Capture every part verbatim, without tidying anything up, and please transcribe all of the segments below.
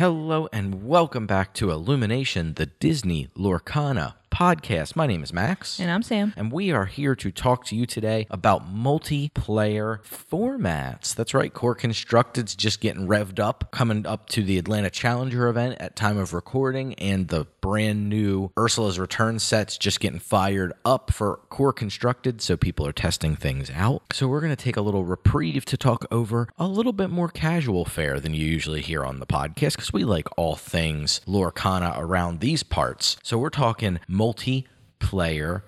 Hello and welcome back to Illumination, the Disney Lorcana podcast. My name is Max. And I'm Sam. And we are here to talk to you today about multiplayer formats. That's right, Core Constructed's just getting revved up, coming up to the Atlanta Challenger event at time of recording, and the brand new Ursula's Return set's just getting fired up for Core Constructed, so people are testing things out. So we're going to take a little reprieve to talk over a little bit more casual fare than you usually hear on the podcast, because we like all things Lorcana around these parts. So we're talking multiplayer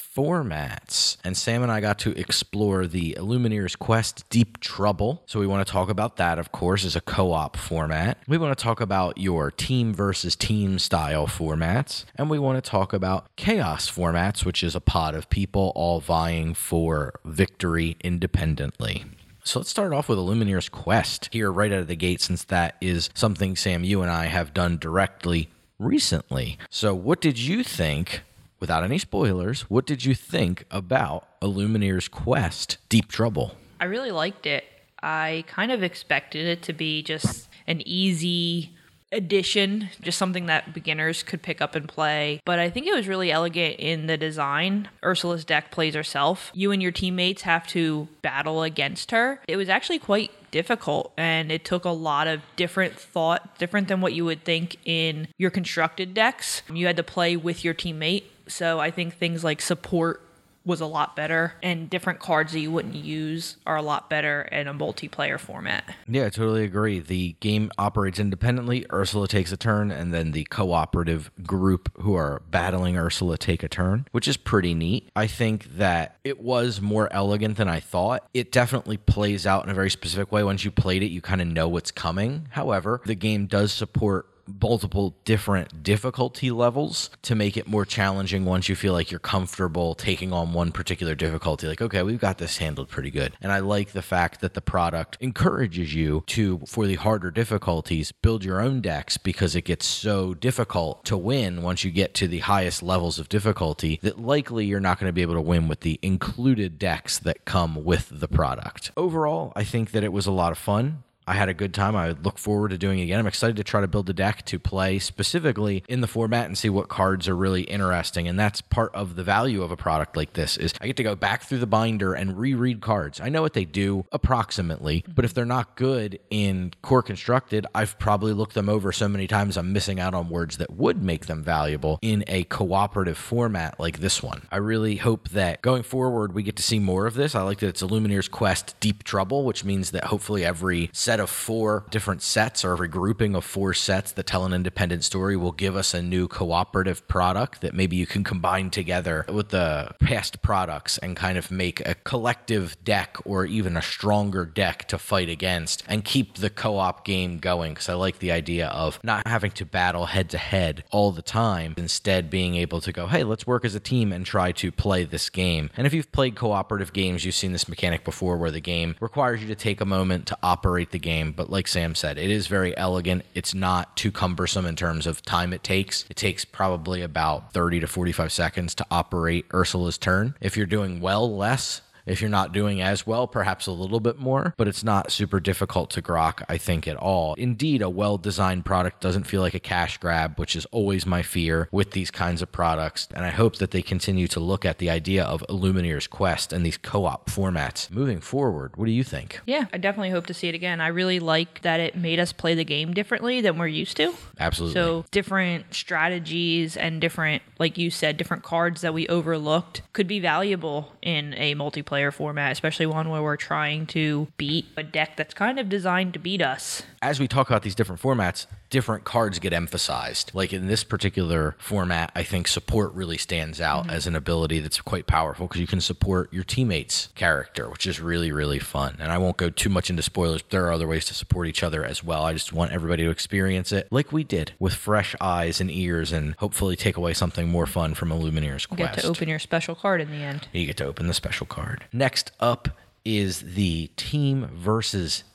formats. And Sam and I got to explore the Illumineers Quest Deep Trouble. So we want to talk about that, of course, as a co-op format. We want to talk about your team versus team style formats. And we want to talk about chaos formats, which is a pod of people all vying for victory independently. So let's start off with Illumineers Quest here right out of the gate, since that is something, Sam, you and I have done directly recently. So what did you think, without any spoilers, what did you think about Illumineers Quest Deep Trouble? I really liked it. I kind of expected it to be just an easy addition, just something that beginners could pick up and play. But I think it was really elegant in the design. Ursula's deck plays herself. You and your teammates have to battle against her. It was actually quite difficult, and it took a lot of different thought, different than what you would think in your constructed decks. You had to play with your teammate. So I think things like support was a lot better, and different cards that you wouldn't use are a lot better in a multiplayer format. Yeah, I totally agree. The game operates independently. Ursula takes a turn, and then the cooperative group who are battling Ursula take a turn, which is pretty neat. I think that it was more elegant than I thought. It definitely plays out in a very specific way. Once you played it, you kind of know what's coming. However, the game does support multiple different difficulty levels to make it more challenging once you feel like you're comfortable taking on one particular difficulty. Like, okay, we've got this handled pretty good. And I like the fact that the product encourages you to, for the harder difficulties, build your own decks, because it gets so difficult to win once you get to the highest levels of difficulty that likely you're not going to be able to win with the included decks that come with the product. Overall, I think that it was a lot of fun. I had a good time. I look forward to doing it again. I'm excited to try to build a deck to play specifically in the format and see what cards are really interesting. And that's part of the value of a product like this, is I get to go back through the binder and reread cards. I know what they do approximately, but if they're not good in Core Constructed, I've probably looked them over so many times I'm missing out on words that would make them valuable in a cooperative format like this one. I really hope that going forward we get to see more of this. I like that it's Illumineers Quest Deep Trouble, which means that hopefully every set of four different sets, or every grouping of four sets that tell an independent story, will give us a new cooperative product that maybe you can combine together with the past products and kind of make a collective deck, or even a stronger deck to fight against, and keep the co-op game going. Because I like the idea of not having to battle head to head all the time, instead being able to go, hey, let's work as a team and try to play this game. And if you've played cooperative games, you've seen this mechanic before, where the game requires you to take a moment to operate the game. But like Sam said, it is very elegant. It's not too cumbersome in terms of time it takes. It takes probably about thirty to forty-five seconds to operate Ursula's turn. If you're doing well, less. If you're not doing as well, perhaps a little bit more, but it's not super difficult to grok, I think, at all. Indeed, a well-designed product doesn't feel like a cash grab, which is always my fear with these kinds of products. And I hope that they continue to look at the idea of Illumineers Quest and these co-op formats moving forward. What do you think? Yeah, I definitely hope to see it again. I really like that it made us play the game differently than we're used to. Absolutely. So different strategies and different, like you said, different cards that we overlooked could be valuable in a multiplayer format, especially one where we're trying to beat a deck that's kind of designed to beat us. As we talk about these different formats, different cards get emphasized. Like in this particular format, I think support really stands out mm-hmm. as an ability that's quite powerful, because you can support your teammate's character, which is really, really fun. And I won't go too much into spoilers, but there are other ways to support each other as well. I just want everybody to experience it like we did, with fresh eyes and ears, and hopefully take away something more fun from Illumineers Quest. You get to open your special card in the end. You get to open the special card. Next up is the team versus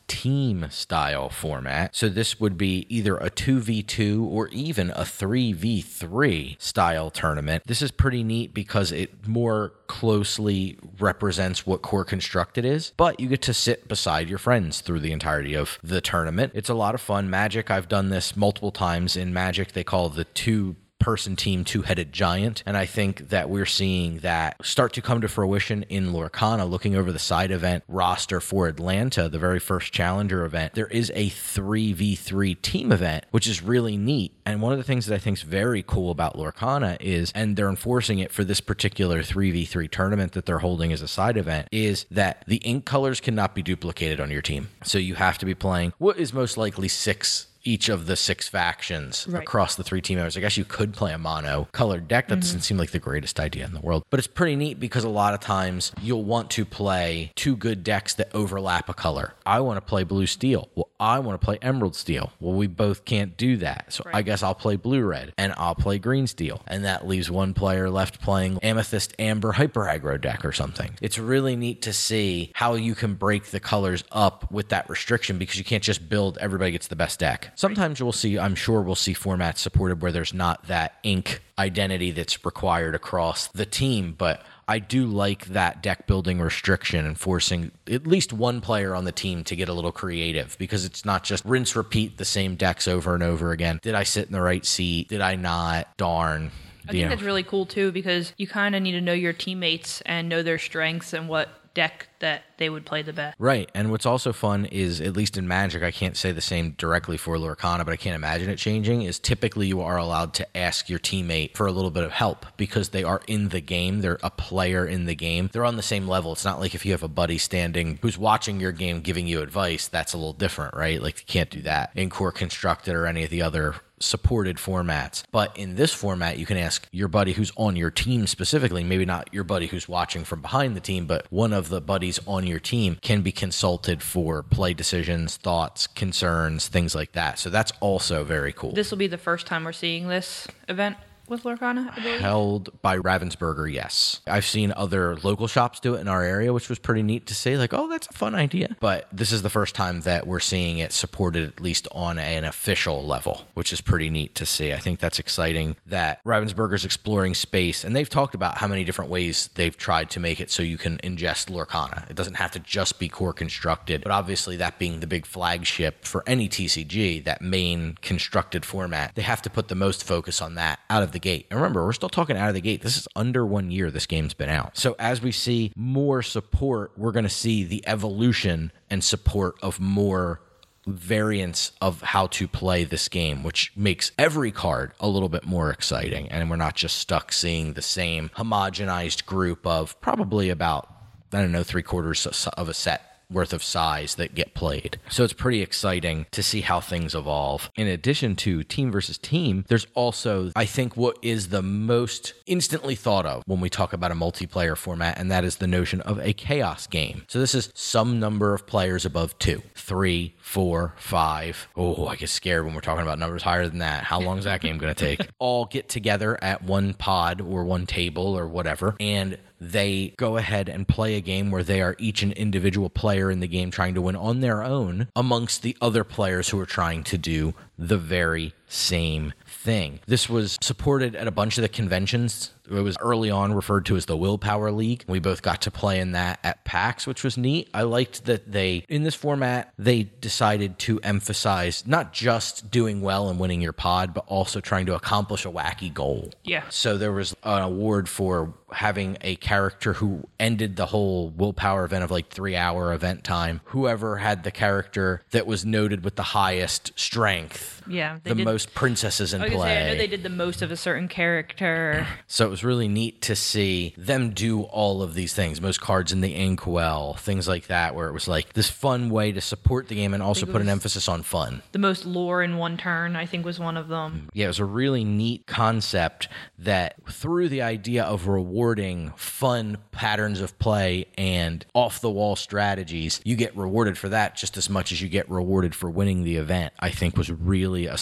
team style format. So this would be either a two v two or even a three v three style tournament. This is pretty neat because it more closely represents what Core Constructed is, but you get to sit beside your friends through the entirety of the tournament. It's a lot of fun. Magic, I've done this multiple times. In Magic, they call the two person team two-headed giant, and I think that we're seeing that start to come to fruition in Lorcana. Looking over the side event roster for Atlanta, the very first Challenger event, there is a three v three team event, which is really neat. And one of the things that I think is very cool about Lorcana is, and they're enforcing it for this particular three v three tournament that they're holding as a side event, is that the ink colors cannot be duplicated on your team. So you have to be playing what is most likely six each of the six factions right. across the three team members. I guess you could play a mono colored deck. That mm-hmm. doesn't seem like the greatest idea in the world, but it's pretty neat because a lot of times you'll want to play two good decks that overlap a color. I want to play blue steel. Well, I want to play emerald steel. Well, we both can't do that. So right. I guess I'll play blue red and I'll play green steel. And that leaves one player left playing amethyst amber hyper aggro deck or something. It's really neat to see how you can break the colors up with that restriction because you can't just build everybody gets the best deck. Sometimes we'll see, I'm sure we'll see formats supported where there's not that ink identity that's required across the team, but I do like that deck building restriction and forcing at least one player on the team to get a little creative because it's not just rinse, repeat the same decks over and over again. Did I sit in the right seat? Did I not? Darn. I think that's really cool too because you kind of need to know your teammates and know their strengths and what deck that they would play the best. Right. And what's also fun is, at least in Magic, I can't say the same directly for Lorcana, but I can't imagine it changing, is typically you are allowed to ask your teammate for a little bit of help because they are in the game. They're a player in the game. They're on the same level. It's not like if you have a buddy standing who's watching your game giving you advice, that's a little different, right? Like you can't do that in Core Constructed or any of the other supported formats. But in this format, you can ask your buddy who's on your team specifically, maybe not your buddy who's watching from behind the team, but one of the buddies on your team can be consulted for play decisions, thoughts, concerns, things like that. So that's also very cool. This will be the first time we're seeing this event with Lorcana, I believe? Held by Ravensburger, yes. I've seen other local shops do it in our area, which was pretty neat to see. Like, oh, that's a fun idea. But this is the first time that we're seeing it supported at least on an official level, which is pretty neat to see. I think that's exciting that Ravensburger's exploring space, and they've talked about how many different ways they've tried to make it so you can ingest Lorcana. It doesn't have to just be Core Constructed, but obviously that being the big flagship for any T C G, that main constructed format, they have to put the most focus on that out of the gate. And remember, we're still talking out of the gate. This is under one year this game's been out. So as we see more support, we're going to see the evolution and support of more variants of how to play this game, which makes every card a little bit more exciting. And we're not just stuck seeing the same homogenized group of probably about, I don't know, three quarters of a set worth of size that get played. So it's pretty exciting to see how things evolve. In addition to team versus team, there's also, I think, what is the most instantly thought of when we talk about a multiplayer format, and that is the notion of a chaos game. So this is some number of players above two, three, four, five. Oh, I get scared when we're talking about numbers higher than that. How long is that game going to take? All get together at one pod or one table or whatever, and they go ahead and play a game where they are each an individual player in the game trying to win on their own amongst the other players who are trying to do the very same thing. This was supported at a bunch of the conventions. It was early on referred to as the Willpower League. We both got to play in that at PAX, which was neat. I liked that they, in this format, they decided to emphasize not just doing well and winning your pod, but also trying to accomplish a wacky goal. Yeah. So there was an award for having a character who ended the whole Willpower event of like three hour event time. Whoever had the character that was noted with the highest strength. Yeah. The did, most princesses in I was play. Say, I know they did the most of a certain character. So it was really neat to see them do all of these things. Most cards in the inkwell, things like that, where it was like this fun way to support the game and also put an emphasis on fun. The most lore in one turn, I think, was one of them. Yeah, it was a really neat concept that through the idea of rewarding fun patterns of play and off-the-wall strategies, you get rewarded for that just as much as you get rewarded for winning the event, I think was really a smart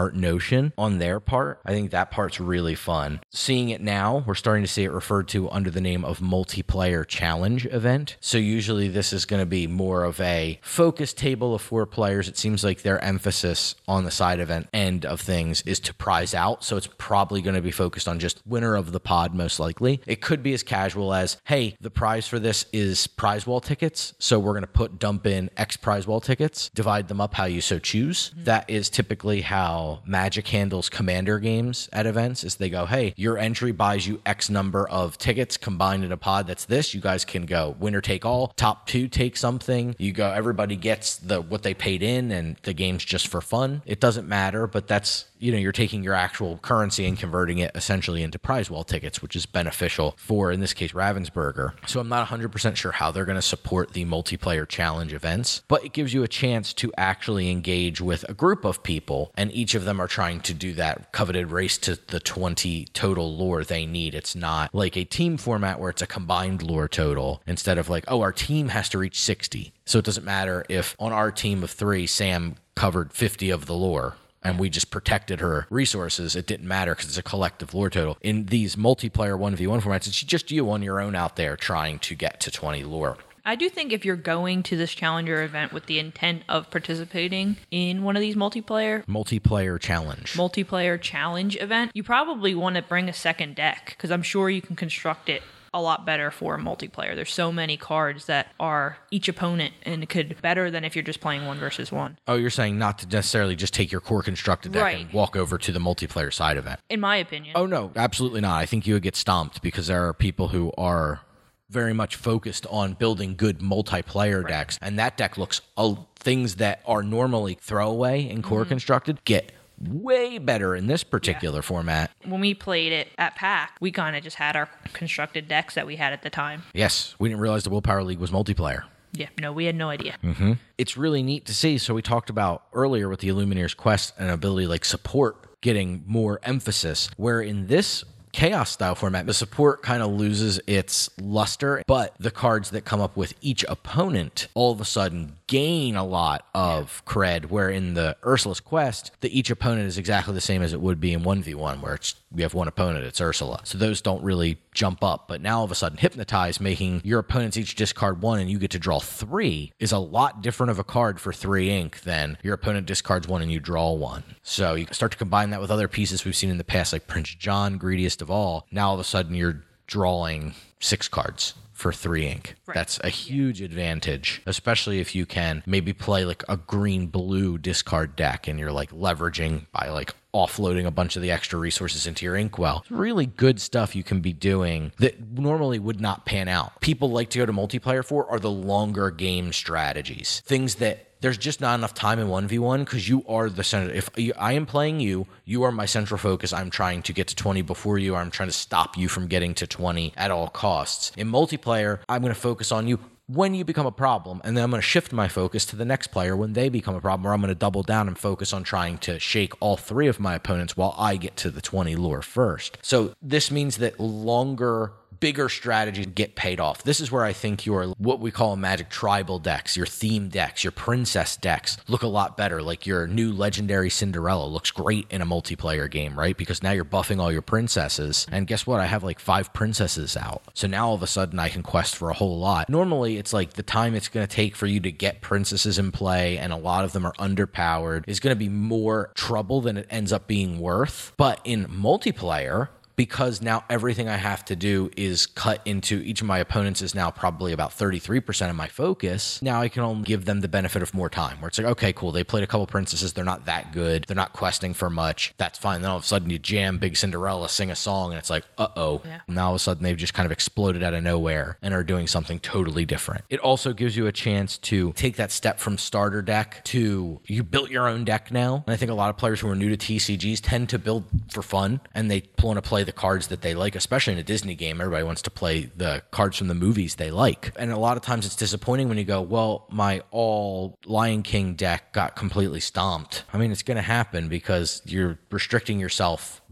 smart notion on their part. I think that part's really fun. Seeing it now, we're starting to see it referred to under the name of multiplayer challenge event. So usually this is going to be more of a focus table of four players. It seems like their emphasis on the side event end of things is to prize out. So it's probably going to be focused on just winner of the pod, most likely. It could be as casual as, hey, the prize for this is prize wall tickets. So we're going to put dump in X prize wall tickets, divide them up how you so choose. Mm-hmm. That is typically how Magic handles Commander games at events, is they go, hey, your entry buys you X number of tickets combined in a pod that's this. You guys can go winner take all. Top two take something. You go, everybody gets the what they paid in, and the game's just for fun. It doesn't matter, but that's, you know, you're taking your actual currency and converting it essentially into prize wall tickets, which is beneficial for, in this case, Ravensburger. So I'm not one hundred percent sure how they're going to support the multiplayer challenge events, but it gives you a chance to actually engage with a group of people, and each of them are trying to do that coveted race to the twenty total lore they need. It's not like a team format where it's a combined lore total instead of like, oh, our team has to reach sixty. So it doesn't matter if on our team of three, Sam covered fifty of the lore and we just protected her resources. It didn't matter because it's a collective lore total. In these multiplayer one v one formats, it's just you on your own out there trying to get to twenty lore. I do think if you're going to this Challenger event with the intent of participating in one of these multiplayer multiplayer challenge multiplayer challenge event, you probably want to bring a second deck, because I'm sure you can construct it a lot better for multiplayer. There's so many cards that are each opponent, and it could better than if you're just playing one versus one. Oh, you're saying not to necessarily just take your core constructed deck right. and walk over to the multiplayer side event. In my opinion. Oh, no, absolutely not. I think you would get stomped because there are people who are very much focused on building good multiplayer right. decks, and that deck looks uh, things that are normally throwaway in core mm-hmm. constructed get way better in this particular yeah. format. When we played it at PAC, we kind of just had our constructed decks that we had at the time. Yes, we didn't realize the Willpower League was multiplayer. Yeah, no, we had no idea. Mm-hmm. It's really neat to see. So we talked about earlier with the Illumineer's Quest and ability like support getting more emphasis, where in this Chaos style format, the support kind of loses its luster, but the cards that come up with each opponent all of a sudden gain a lot of cred, where in the Ursula's Quest, the each opponent is exactly the same as it would be in one v one, where it's you have one opponent, it's Ursula. So those don't really jump up. But now all of a sudden, Hypnotize, making your opponents each discard one and you get to draw three, is a lot different of a card for three ink than your opponent discards one and you draw one. So you start to combine that with other pieces we've seen in the past, like Prince John, Greediest of All. Now all of a sudden you're drawing six cards for three ink. Right. That's a huge yeah. advantage, especially if you can maybe play like a green-blue discard deck and you're like leveraging by like offloading a bunch of the extra resources into your inkwell. It's really good stuff you can be doing that normally would not pan out. People like to go to multiplayer for are the longer game strategies. Things that there's just not enough time in one v one because you are the center. If I am playing you, you are my central focus. I'm trying to get to twenty before you, or I'm trying to stop you from getting to twenty at all costs. In multiplayer, I'm going to focus on you when you become a problem, and then I'm going to shift my focus to the next player when they become a problem, or I'm going to double down and focus on trying to shake all three of my opponents while I get to the twenty lure first. So this means that longer, bigger strategies get paid off. This is where I think your, what we call Magic tribal decks, your theme decks, your princess decks look a lot better. Like your new legendary Cinderella looks great in a multiplayer game, right? Because now you're buffing all your princesses. And guess what? I have like five princesses out. So now all of a sudden I can quest for a whole lot. Normally it's like the time it's going to take for you to get princesses in play, and a lot of them are underpowered, is going to be more trouble than it ends up being worth. But in multiplayer, because now everything I have to do is cut into each of my opponents is now probably about thirty-three percent of my focus. Now I can only give them the benefit of more time, where it's like, okay, cool, they played a couple princesses, they're not that good, they're not questing for much, that's fine. Then all of a sudden you jam Big Cinderella, sing a song, and it's like, uh-oh. Yeah. Now all of a sudden they've just kind of exploded out of nowhere and are doing something totally different. It also gives you a chance to take that step from starter deck to you built your own deck now. And I think a lot of players who are new to T C Gs tend to build for fun, and they want to play the cards that they like, especially in a Disney game. Everybody wants to play the cards from the movies they like. And a lot of times it's disappointing when you go, well, my all Lion King deck got completely stomped. I mean, it's going to happen because you're restricting yourself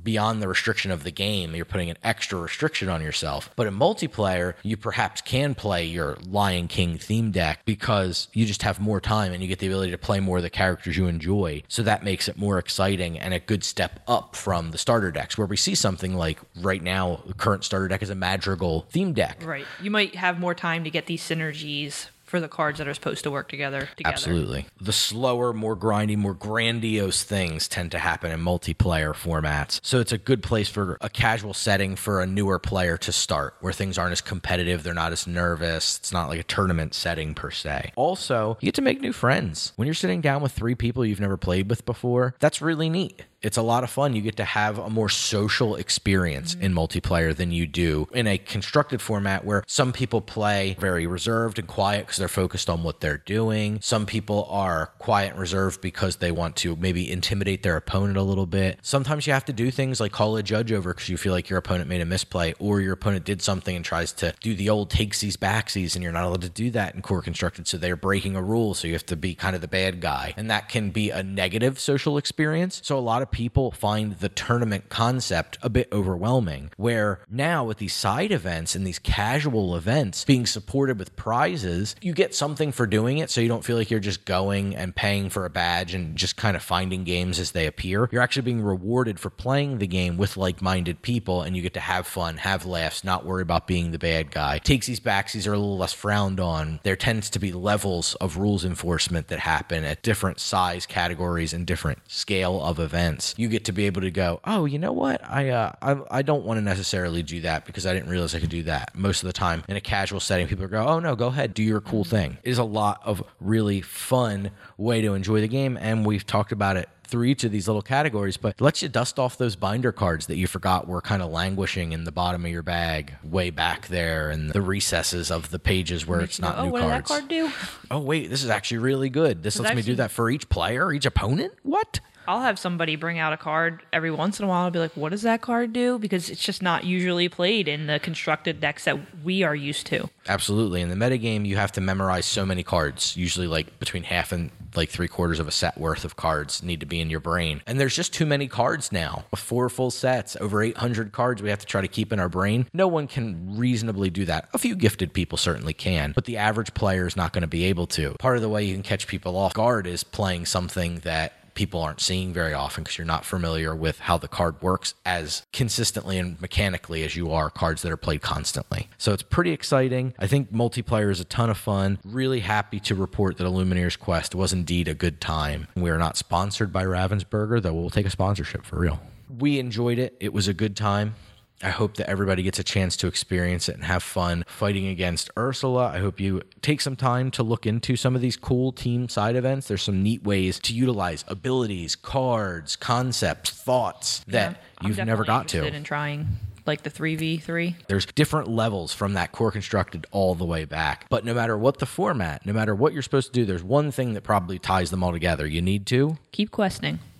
beyond the restriction of the game. You're putting an extra restriction on yourself. But in multiplayer, you perhaps can play your Lion King theme deck because you just have more time and you get the ability to play more of the characters you enjoy. So that makes it more exciting and a good step up from the starter decks, where we see something like right now, the current starter deck is a Madrigal theme deck. Right. You might have more time to get these synergies for the cards that are supposed to work together. together. Absolutely. The slower, more grindy, more grandiose things tend to happen in multiplayer formats. So it's a good place for a casual setting for a newer player to start, where things aren't as competitive, they're not as nervous. It's not like a tournament setting per se. Also, you get to make new friends. When you're sitting down with three people you've never played with before, that's really neat. It's a lot of fun. You get to have a more social experience mm-hmm. in multiplayer than you do in a constructed format where some people play very reserved and quiet because they're focused on what they're doing. Some people are quiet and reserved because they want to maybe intimidate their opponent a little bit. Sometimes you have to do things like call a judge over because you feel like your opponent made a misplay, or your opponent did something and tries to do the old takesies backsies, and you're not allowed to do that in core constructed, so they're breaking a rule, so you have to be kind of the bad guy. And that can be a negative social experience. So a lot of people find the tournament concept a bit overwhelming, where now with these side events and these casual events being supported with prizes, you get something for doing it, so you don't feel like you're just going and paying for a badge and just kind of finding games as they appear. You're actually being rewarded for playing the game with like-minded people, and you get to have fun, have laughs, not worry about being the bad guy. Takesies backsies are a little less frowned on. There tends to be levels of rules enforcement that happen at different size categories and different scale of events. You get to be able to go, oh, you know what? I uh, I, I don't want to necessarily do that because I didn't realize I could do that. Most of the time in a casual setting, people go, oh, no, go ahead, do your cool thing. It is a lot of really fun way to enjoy the game, and we've talked about it through each of these little categories, but it lets you dust off those binder cards that you forgot were kind of languishing in the bottom of your bag way back there in the recesses of the pages where it's not oh, new what cards. What did that card do? Oh, wait, this is actually really good. This lets me do that for each player, each opponent? What? I'll have somebody bring out a card every once in a while and be like, what does that card do? Because it's just not usually played in the constructed decks that we are used to. Absolutely. In the metagame, you have to memorize so many cards, usually like between half and like three quarters of a set worth of cards need to be in your brain. And there's just too many cards now. Four full sets, over eight hundred cards we have to try to keep in our brain. No one can reasonably do that. A few gifted people certainly can, but the average player is not going to be able to. Part of the way you can catch people off guard is playing something that people aren't seeing very often because you're not familiar with how the card works as consistently and mechanically as you are cards that are played constantly. So it's pretty exciting. I think multiplayer is a ton of fun. Really happy to report that Illumineers Quest was indeed a good time. We are not sponsored by Ravensburger, though we'll take a sponsorship for real. We enjoyed it. It was a good time. I hope that everybody gets a chance to experience it and have fun fighting against Ursula. I hope you take some time to look into some of these cool team side events. There's some neat ways to utilize abilities, cards, concepts, thoughts that yeah, you've never got to. In trying like the three v three. There's different levels from that core constructed all the way back. But no matter what the format, no matter what you're supposed to do, there's one thing that probably ties them all together. You need to keep questing.